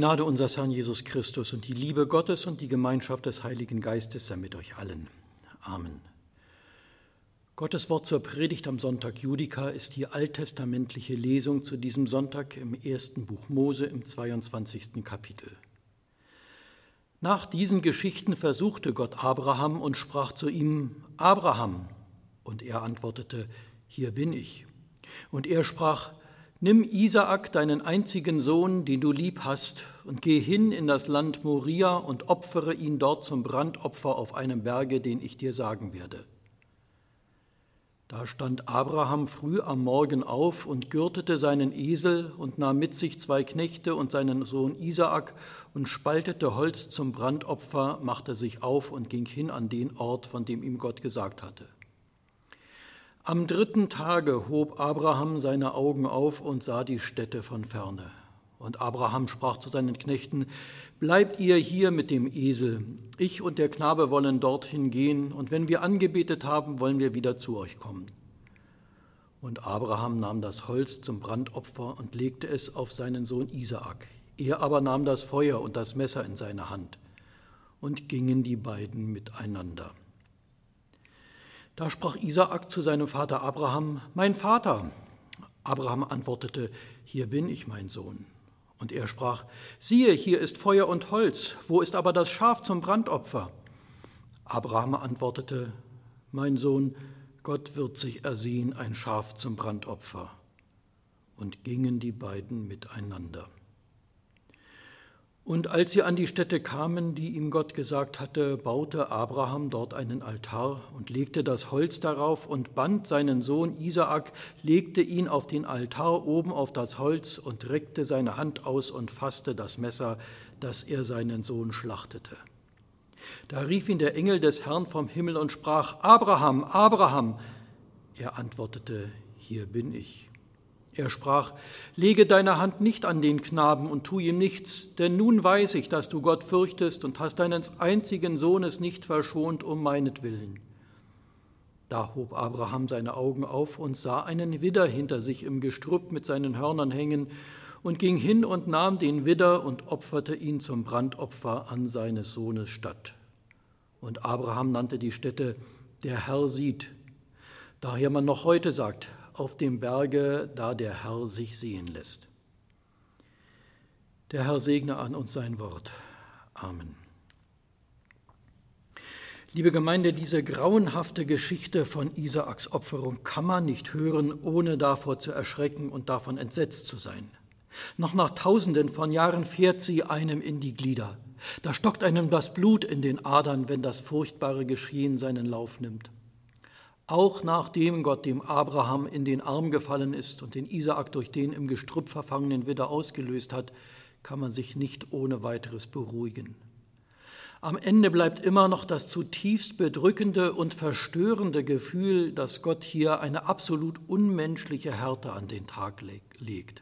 Gnade unseres Herrn Jesus Christus und die Liebe Gottes und die Gemeinschaft des Heiligen Geistes sei mit euch allen. Amen. Gottes Wort zur Predigt am Sonntag Judika ist die alttestamentliche Lesung zu diesem Sonntag im 1. Buch Mose im 22. Kapitel. Nach diesen Geschichten versuchte Gott Abraham und sprach zu ihm: Abraham. Und er antwortete: Hier bin ich. Und er sprach: Nimm Isaak, deinen einzigen Sohn, den du lieb hast, und geh hin in das Land Moria und opfere ihn dort zum Brandopfer auf einem Berge, den ich dir sagen werde. Da stand Abraham früh am Morgen auf und gürtete seinen Esel und nahm mit sich 2 Knechte und seinen Sohn Isaak und spaltete Holz zum Brandopfer, machte sich auf und ging hin an den Ort, von dem ihm Gott gesagt hatte. Am 3. Tage hob Abraham seine Augen auf und sah die Stätte von ferne. Und Abraham sprach zu seinen Knechten: Bleibt ihr hier mit dem Esel, ich und der Knabe wollen dorthin gehen, und wenn wir angebetet haben, wollen wir wieder zu euch kommen. Und Abraham nahm das Holz zum Brandopfer und legte es auf seinen Sohn Isaak. Er aber nahm das Feuer und das Messer in seine Hand, und gingen die beiden miteinander. Da sprach Isaak zu seinem Vater Abraham: Mein Vater. Abraham antwortete: Hier bin ich, mein Sohn. Und er sprach: Siehe, hier ist Feuer und Holz, wo ist aber das Schaf zum Brandopfer? Abraham antwortete: Mein Sohn, Gott wird sich ersehen ein Schaf zum Brandopfer. Und gingen die beiden miteinander. Und als sie an die Stätte kamen, die ihm Gott gesagt hatte, baute Abraham dort einen Altar und legte das Holz darauf und band seinen Sohn Isaak, legte ihn auf den Altar oben auf das Holz und reckte seine Hand aus und fasste das Messer, dass er seinen Sohn schlachtete. Da rief ihn der Engel des Herrn vom Himmel und sprach: Abraham, Abraham! Er antwortete: Hier bin ich. Er sprach: Lege deine Hand nicht an den Knaben und tu ihm nichts, denn nun weiß ich, dass du Gott fürchtest und hast deines einzigen Sohnes nicht verschont um meinetwillen. Da hob Abraham seine Augen auf und sah einen Widder hinter sich im Gestrüpp mit seinen Hörnern hängen und ging hin und nahm den Widder und opferte ihn zum Brandopfer an seines Sohnes statt. Und Abraham nannte die Stätte: Der Herr sieht. Daher man noch heute sagt: Auf dem Berge, da der Herr sich sehen lässt. Der Herr segne an uns sein Wort. Amen. Liebe Gemeinde, diese grauenhafte Geschichte von Isaaks Opferung kann man nicht hören, ohne davor zu erschrecken und davon entsetzt zu sein. Noch nach Tausenden von Jahren fährt sie einem in die Glieder. Da stockt einem das Blut in den Adern, wenn das furchtbare Geschehen seinen Lauf nimmt. Auch nachdem Gott dem Abraham in den Arm gefallen ist und den Isaak durch den im Gestrüpp verfangenen Widder ausgelöst hat, kann man sich nicht ohne weiteres beruhigen. Am Ende bleibt immer noch das zutiefst bedrückende und verstörende Gefühl, dass Gott hier eine absolut unmenschliche Härte an den Tag legt.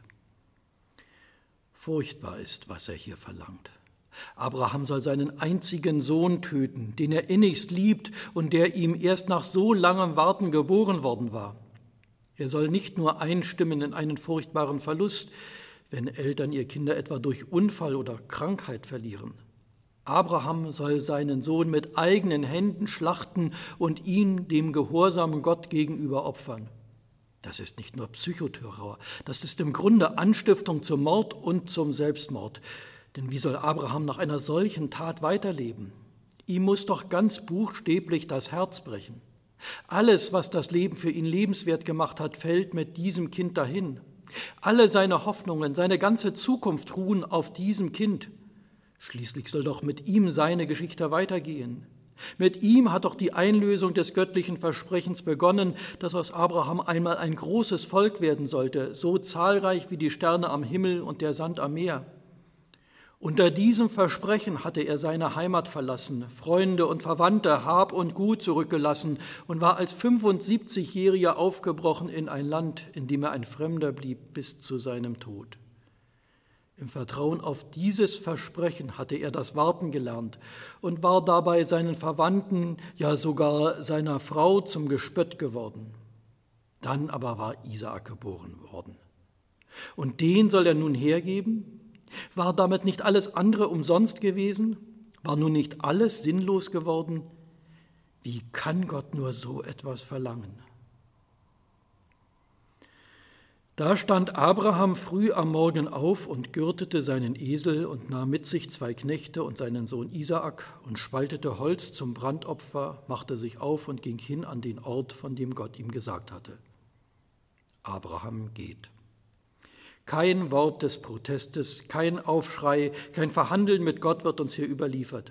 Furchtbar ist, was er hier verlangt. Abraham soll seinen einzigen Sohn töten, den er innigst liebt und der ihm erst nach so langem Warten geboren worden war. Er soll nicht nur einstimmen in einen furchtbaren Verlust, wenn Eltern ihr Kinder etwa durch Unfall oder Krankheit verlieren. Abraham soll seinen Sohn mit eigenen Händen schlachten und ihn dem gehorsamen Gott gegenüber opfern. Das ist nicht nur Psychoterror, das ist im Grunde Anstiftung zum Mord und zum Selbstmord. Denn wie soll Abraham nach einer solchen Tat weiterleben? Ihm muss doch ganz buchstäblich das Herz brechen. Alles, was das Leben für ihn lebenswert gemacht hat, fällt mit diesem Kind dahin. Alle seine Hoffnungen, seine ganze Zukunft ruhen auf diesem Kind. Schließlich soll doch mit ihm seine Geschichte weitergehen. Mit ihm hat doch die Einlösung des göttlichen Versprechens begonnen, dass aus Abraham einmal ein großes Volk werden sollte, so zahlreich wie die Sterne am Himmel und der Sand am Meer. Unter diesem Versprechen hatte er seine Heimat verlassen, Freunde und Verwandte, Hab und Gut zurückgelassen und war als 75-Jähriger aufgebrochen in ein Land, in dem er ein Fremder blieb bis zu seinem Tod. Im Vertrauen auf dieses Versprechen hatte er das Warten gelernt und war dabei seinen Verwandten, ja sogar seiner Frau zum Gespött geworden. Dann aber war Isaak geboren worden. Und den soll er nun hergeben? War damit nicht alles andere umsonst gewesen? War nun nicht alles sinnlos geworden? Wie kann Gott nur so etwas verlangen? Da stand Abraham früh am Morgen auf und gürtete seinen Esel und nahm mit sich 2 Knechte und seinen Sohn Isaak und spaltete Holz zum Brandopfer, machte sich auf und ging hin an den Ort, von dem Gott ihm gesagt hatte. Abraham geht. Kein Wort des Protestes, kein Aufschrei, kein Verhandeln mit Gott wird uns hier überliefert.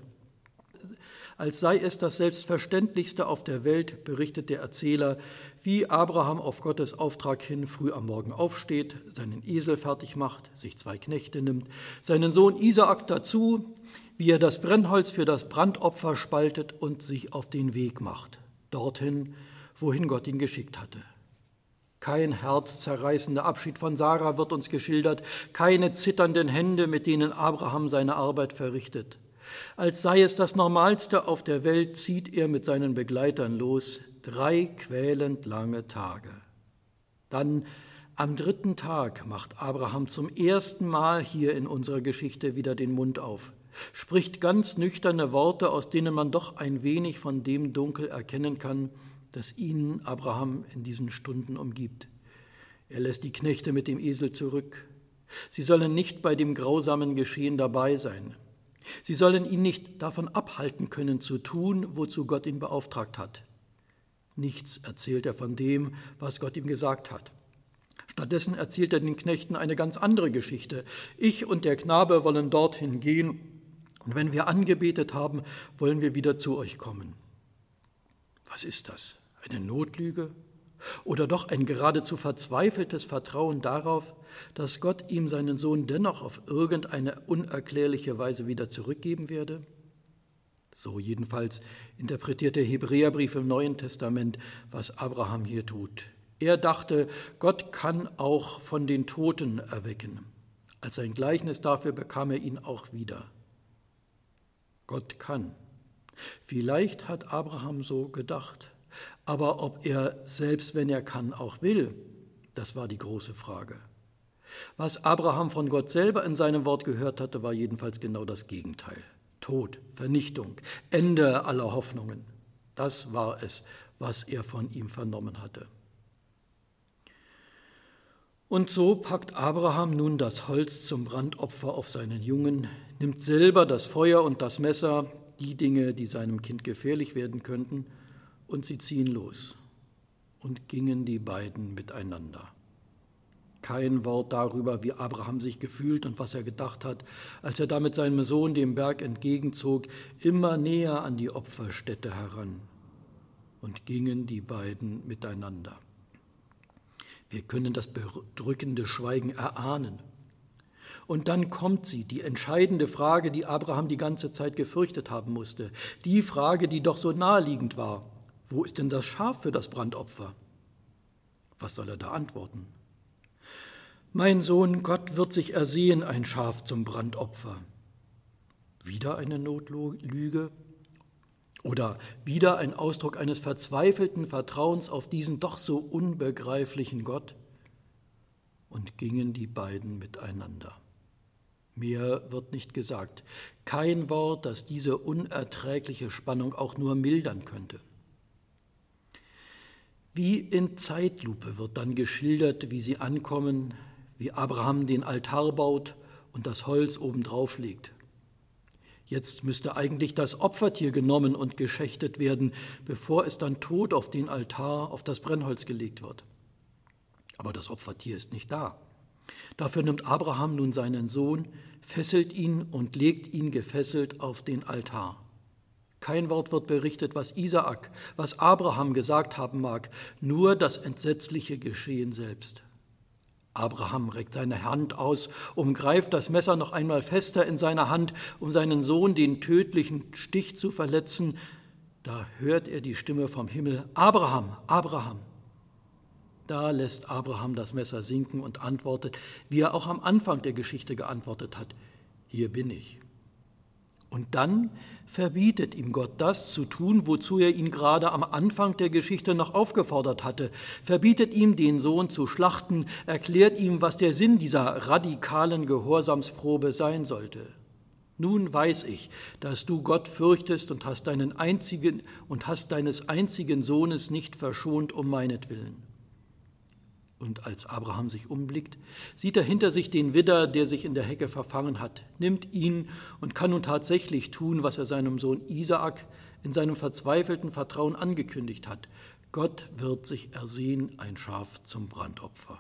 Als sei es das Selbstverständlichste auf der Welt, berichtet der Erzähler, wie Abraham auf Gottes Auftrag hin früh am Morgen aufsteht, seinen Esel fertig macht, sich 2 Knechte nimmt, seinen Sohn Isaak dazu, wie er das Brennholz für das Brandopfer spaltet und sich auf den Weg macht, dorthin, wohin Gott ihn geschickt hatte. Kein herzzerreißender Abschied von Sarah wird uns geschildert, keine zitternden Hände, mit denen Abraham seine Arbeit verrichtet. Als sei es das Normalste auf der Welt, zieht er mit seinen Begleitern los, 3 quälend lange Tage. Dann am 3. Tag macht Abraham zum ersten Mal hier in unserer Geschichte wieder den Mund auf, spricht ganz nüchterne Worte, aus denen man doch ein wenig von dem Dunkel erkennen kann, das ihn, Abraham, in diesen Stunden umgibt. Er lässt die Knechte mit dem Esel zurück. Sie sollen nicht bei dem grausamen Geschehen dabei sein. Sie sollen ihn nicht davon abhalten können, zu tun, wozu Gott ihn beauftragt hat. Nichts erzählt er von dem, was Gott ihm gesagt hat. Stattdessen erzählt er den Knechten eine ganz andere Geschichte. Ich und der Knabe wollen dorthin gehen, und wenn wir angebetet haben, wollen wir wieder zu euch kommen. Was ist das? Eine Notlüge? Oder doch ein geradezu verzweifeltes Vertrauen darauf, dass Gott ihm seinen Sohn dennoch auf irgendeine unerklärliche Weise wieder zurückgeben werde? So jedenfalls interpretiert der Hebräerbrief im Neuen Testament, was Abraham hier tut. Er dachte, Gott kann auch von den Toten erwecken. Als ein Gleichnis dafür bekam er ihn auch wieder. Gott kann. Vielleicht hat Abraham so gedacht. Aber ob er, selbst wenn er kann, auch will, das war die große Frage. Was Abraham von Gott selber in seinem Wort gehört hatte, war jedenfalls genau das Gegenteil. Tod, Vernichtung, Ende aller Hoffnungen. Das war es, was er von ihm vernommen hatte. Und so packt Abraham nun das Holz zum Brandopfer auf seinen Jungen, nimmt selber das Feuer und das Messer, die Dinge, die seinem Kind gefährlich werden könnten, und sie ziehen los. Und gingen die beiden miteinander. Kein Wort darüber, wie Abraham sich gefühlt und was er gedacht hat, als er da mit seinem Sohn dem Berg entgegenzog, immer näher an die Opferstätte heran. Und gingen die beiden miteinander. Wir können das bedrückende Schweigen erahnen. Und dann kommt sie, die entscheidende Frage, die Abraham die ganze Zeit gefürchtet haben musste. Die Frage, die doch so naheliegend war. Wo ist denn das Schaf für das Brandopfer? Was soll er da antworten? Mein Sohn, Gott wird sich ersehen, ein Schaf zum Brandopfer. Wieder eine Notlüge? Oder wieder ein Ausdruck eines verzweifelten Vertrauens auf diesen doch so unbegreiflichen Gott? Und gingen die beiden miteinander. Mehr wird nicht gesagt. Kein Wort, das diese unerträgliche Spannung auch nur mildern könnte. Wie in Zeitlupe wird dann geschildert, wie sie ankommen, wie Abraham den Altar baut und das Holz obendrauf legt. Jetzt müsste eigentlich das Opfertier genommen und geschächtet werden, bevor es dann tot auf den Altar, auf das Brennholz gelegt wird. Aber das Opfertier ist nicht da. Dafür nimmt Abraham nun seinen Sohn, fesselt ihn und legt ihn gefesselt auf den Altar. Kein Wort wird berichtet, was Isaak, was Abraham gesagt haben mag, nur das entsetzliche Geschehen selbst. Abraham reckt seine Hand aus, umgreift das Messer noch einmal fester in seiner Hand, um seinen Sohn den tödlichen Stich zu verletzen. Da hört er die Stimme vom Himmel: Abraham, Abraham. Da lässt Abraham das Messer sinken und antwortet, wie er auch am Anfang der Geschichte geantwortet hat: Hier bin ich. Und dann verbietet ihm Gott das zu tun, wozu er ihn gerade am Anfang der Geschichte noch aufgefordert hatte, verbietet ihm, den Sohn zu schlachten, erklärt ihm, was der Sinn dieser radikalen Gehorsamsprobe sein sollte. Nun weiß ich, dass du Gott fürchtest und hast deines einzigen Sohnes nicht verschont um meinetwillen. Und als Abraham sich umblickt, sieht er hinter sich den Widder, der sich in der Hecke verfangen hat, nimmt ihn und kann nun tatsächlich tun, was er seinem Sohn Isaak in seinem verzweifelten Vertrauen angekündigt hat. Gott wird sich ersehen, ein Schaf zum Brandopfer.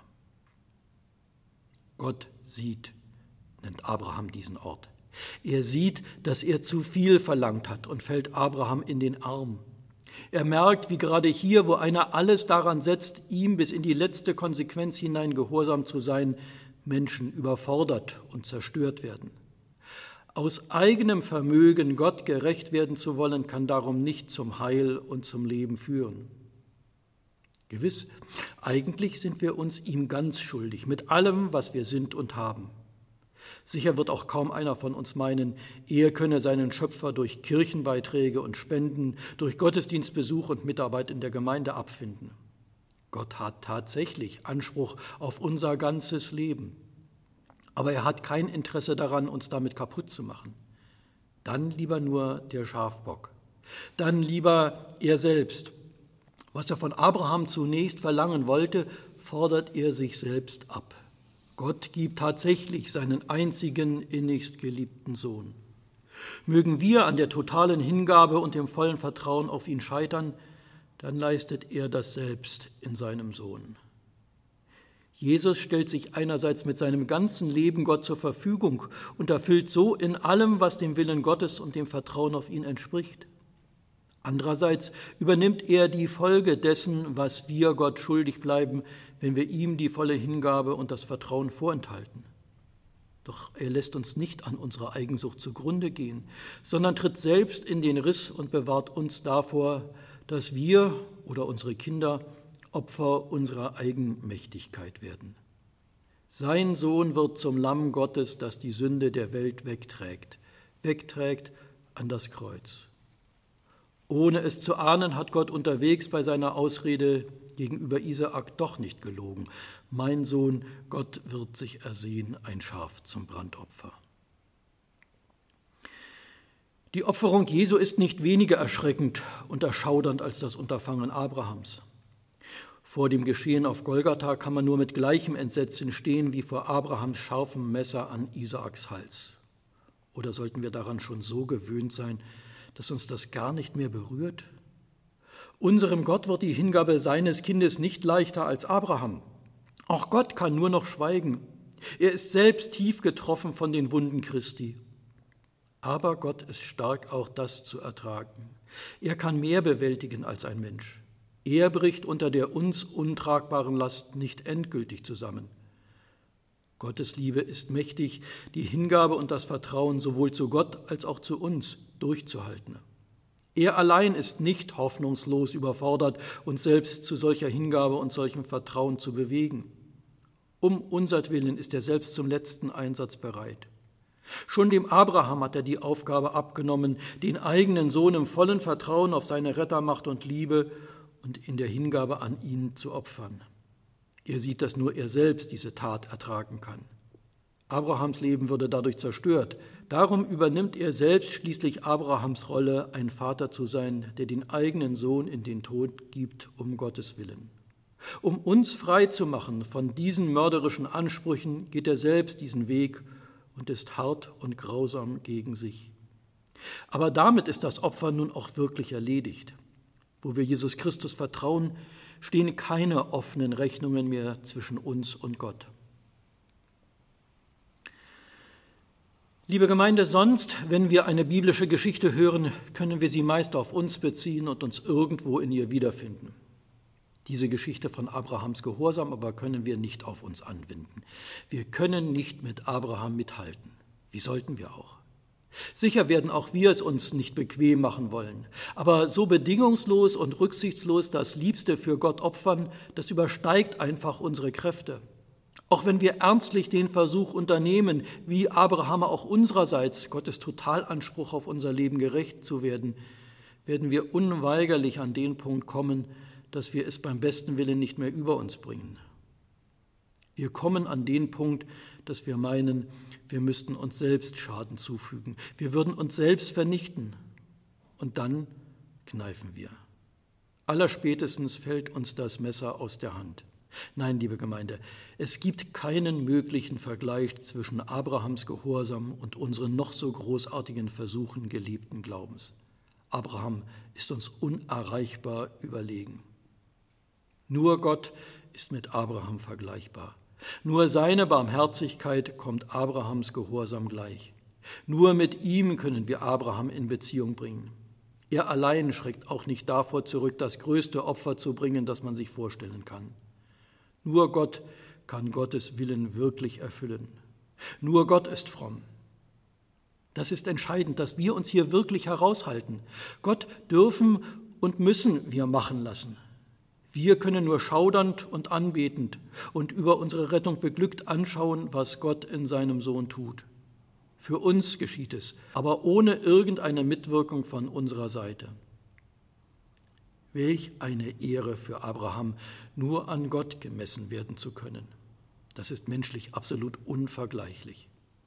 Gott sieht, nennt Abraham diesen Ort. Er sieht, dass er zu viel verlangt hat und fällt Abraham in den Arm. Er merkt, wie gerade hier, wo einer alles daran setzt, ihm bis in die letzte Konsequenz hinein gehorsam zu sein, Menschen überfordert und zerstört werden. Aus eigenem Vermögen Gott gerecht werden zu wollen, kann darum nicht zum Heil und zum Leben führen. Gewiss, eigentlich sind wir uns ihm ganz schuldig, mit allem, was wir sind und haben. Sicher wird auch kaum einer von uns meinen, er könne seinen Schöpfer durch Kirchenbeiträge und Spenden, durch Gottesdienstbesuch und Mitarbeit in der Gemeinde abfinden. Gott hat tatsächlich Anspruch auf unser ganzes Leben. Aber er hat kein Interesse daran, uns damit kaputt zu machen. Dann lieber nur der Schafbock. Dann lieber er selbst. Was er von Abraham zunächst verlangen wollte, fordert er sich selbst ab. Gott gibt tatsächlich seinen einzigen, innigst geliebten Sohn. Mögen wir an der totalen Hingabe und dem vollen Vertrauen auf ihn scheitern, dann leistet er das selbst in seinem Sohn. Jesus stellt sich einerseits mit seinem ganzen Leben Gott zur Verfügung und erfüllt so in allem, was dem Willen Gottes und dem Vertrauen auf ihn entspricht. Andererseits übernimmt er die Folge dessen, was wir Gott schuldig bleiben, wenn wir ihm die volle Hingabe und das Vertrauen vorenthalten. Doch er lässt uns nicht an unserer Eigensucht zugrunde gehen, sondern tritt selbst in den Riss und bewahrt uns davor, dass wir oder unsere Kinder Opfer unserer Eigenmächtigkeit werden. Sein Sohn wird zum Lamm Gottes, das die Sünde der Welt wegträgt an das Kreuz. Ohne es zu ahnen, hat Gott unterwegs bei seiner Ausrede gegenüber Isaak doch nicht gelogen. Mein Sohn, Gott wird sich ersehen, ein Schaf zum Brandopfer. Die Opferung Jesu ist nicht weniger erschreckend und erschaudernd als das Unterfangen Abrahams. Vor dem Geschehen auf Golgatha kann man nur mit gleichem Entsetzen stehen wie vor Abrahams scharfem Messer an Isaaks Hals. Oder sollten wir daran schon so gewöhnt sein, dass uns das gar nicht mehr berührt? Unserem Gott wird die Hingabe seines Kindes nicht leichter als Abraham. Auch Gott kann nur noch schweigen. Er ist selbst tief getroffen von den Wunden Christi. Aber Gott ist stark, auch das zu ertragen. Er kann mehr bewältigen als ein Mensch. Er bricht unter der uns untragbaren Last nicht endgültig zusammen. Gottes Liebe ist mächtig, die Hingabe und das Vertrauen sowohl zu Gott als auch zu uns durchzuhalten. Er allein ist nicht hoffnungslos überfordert, uns selbst zu solcher Hingabe und solchem Vertrauen zu bewegen. Um unsertwillen ist er selbst zum letzten Einsatz bereit. Schon dem Abraham hat er die Aufgabe abgenommen, den eigenen Sohn im vollen Vertrauen auf seine Rettermacht und Liebe und in der Hingabe an ihn zu opfern. Er sieht, dass nur er selbst diese Tat ertragen kann. Abrahams Leben würde dadurch zerstört. Darum übernimmt er selbst schließlich Abrahams Rolle, ein Vater zu sein, der den eigenen Sohn in den Tod gibt, um Gottes Willen. Um uns frei zu machen von diesen mörderischen Ansprüchen, geht er selbst diesen Weg und ist hart und grausam gegen sich. Aber damit ist das Opfer nun auch wirklich erledigt. Wo wir Jesus Christus vertrauen, stehen keine offenen Rechnungen mehr zwischen uns und Gott. Liebe Gemeinde, sonst, wenn wir eine biblische Geschichte hören, können wir sie meist auf uns beziehen und uns irgendwo in ihr wiederfinden. Diese Geschichte von Abrahams Gehorsam aber können wir nicht auf uns anwenden. Wir können nicht mit Abraham mithalten. Wie sollten wir auch? Sicher werden auch wir es uns nicht bequem machen wollen. Aber so bedingungslos und rücksichtslos das Liebste für Gott opfern, das übersteigt einfach unsere Kräfte. Auch wenn wir ernstlich den Versuch unternehmen, wie Abraham auch unsererseits Gottes Totalanspruch auf unser Leben gerecht zu werden, werden wir unweigerlich an den Punkt kommen, dass wir es beim besten Willen nicht mehr über uns bringen. Wir kommen an den Punkt, dass wir meinen, wir müssten uns selbst Schaden zufügen. Wir würden uns selbst vernichten. Und dann kneifen wir. Allerspätestens fällt uns das Messer aus der Hand. Nein, liebe Gemeinde, es gibt keinen möglichen Vergleich zwischen Abrahams Gehorsam und unseren noch so großartigen Versuchen geliebten Glaubens. Abraham ist uns unerreichbar überlegen. Nur Gott ist mit Abraham vergleichbar. Nur seine Barmherzigkeit kommt Abrahams Gehorsam gleich. Nur mit ihm können wir Abraham in Beziehung bringen. Er allein schreckt auch nicht davor zurück, das größte Opfer zu bringen, das man sich vorstellen kann. Nur Gott kann Gottes Willen wirklich erfüllen. Nur Gott ist fromm. Das ist entscheidend, dass wir uns hier wirklich heraushalten. Gott dürfen und müssen wir machen lassen. Wir können nur schaudernd und anbetend und über unsere Rettung beglückt anschauen, was Gott in seinem Sohn tut. Für uns geschieht es, aber ohne irgendeine Mitwirkung von unserer Seite. Welch eine Ehre für Abraham, nur an Gott gemessen werden zu können. Das ist menschlich absolut unvergleichlich.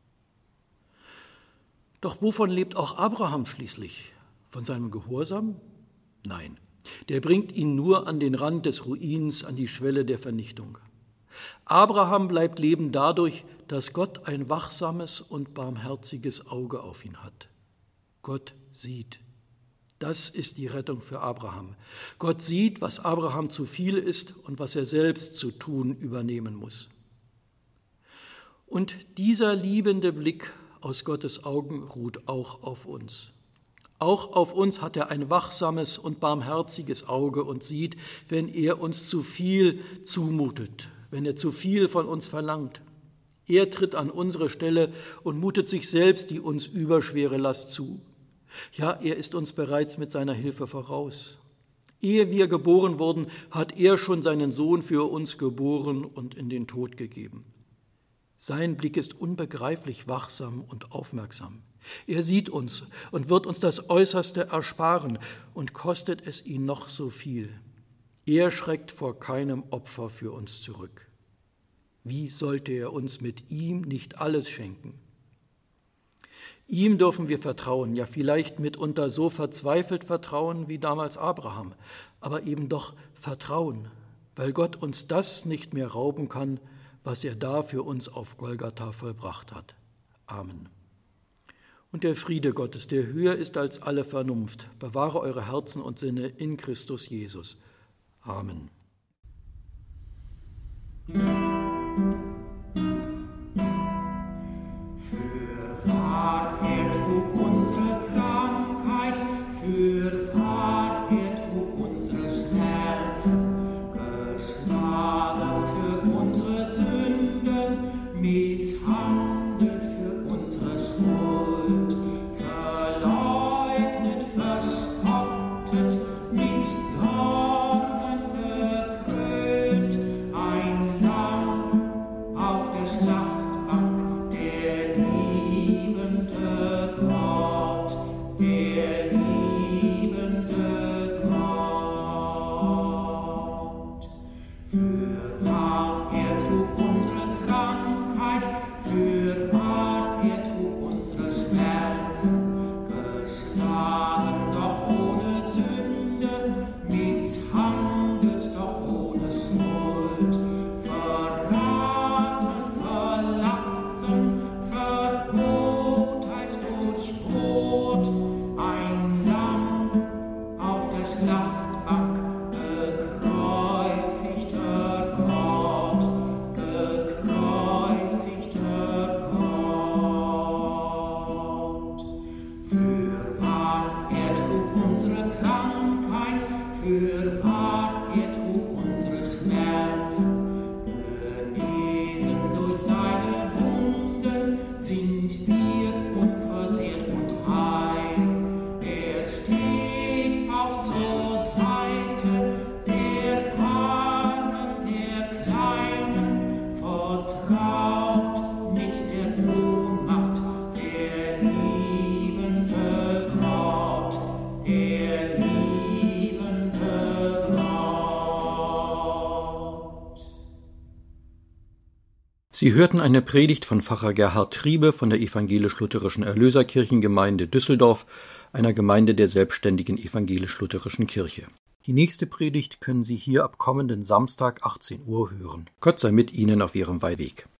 Doch wovon lebt auch Abraham schließlich? Von seinem Gehorsam? Nein. Der bringt ihn nur an den Rand des Ruins, an die Schwelle der Vernichtung. Abraham bleibt leben dadurch, dass Gott ein wachsames und barmherziges Auge auf ihn hat. Gott sieht. Das ist die Rettung für Abraham. Gott sieht, was Abraham zu viel ist und was er selbst zu tun übernehmen muss. Und dieser liebende Blick aus Gottes Augen ruht auch auf uns. Auch auf uns hat er ein wachsames und barmherziges Auge und sieht, wenn er uns zu viel zumutet, wenn er zu viel von uns verlangt. Er tritt an unsere Stelle und mutet sich selbst die uns überschwere Last zu. Ja, er ist uns bereits mit seiner Hilfe voraus. Ehe wir geboren wurden, hat er schon seinen Sohn für uns geboren und in den Tod gegeben. Sein Blick ist unbegreiflich wachsam und aufmerksam. Er sieht uns und wird uns das Äußerste ersparen und kostet es ihn noch so viel. Er schreckt vor keinem Opfer für uns zurück. Wie sollte er uns mit ihm nicht alles schenken? Ihm dürfen wir vertrauen, ja vielleicht mitunter so verzweifelt vertrauen wie damals Abraham, aber eben doch vertrauen, weil Gott uns das nicht mehr rauben kann, was er da für uns auf Golgatha vollbracht hat. Amen. Und der Friede Gottes, der höher ist als alle Vernunft, bewahre eure Herzen und Sinne in Christus Jesus. Amen. Fürwahr, er trug unsere Krankheit, fürwahr, er trug unsere Schmerzen, geschlagen für unsere Sünden, misshandelt für unsere Schuld, verleugnet, verspottet, mit Dornen gekrönt, ein Lamm der liebende Gott. Sie hörten eine Predigt von Pfarrer Gerhard Triebe von der Evangelisch-Lutherischen Erlöserkirchengemeinde Düsseldorf, einer Gemeinde der selbstständigen Evangelisch-Lutherischen Kirche. Die nächste Predigt können Sie hier ab kommenden Samstag 18 Uhr hören. Gott sei mit Ihnen auf Ihrem Weihweg.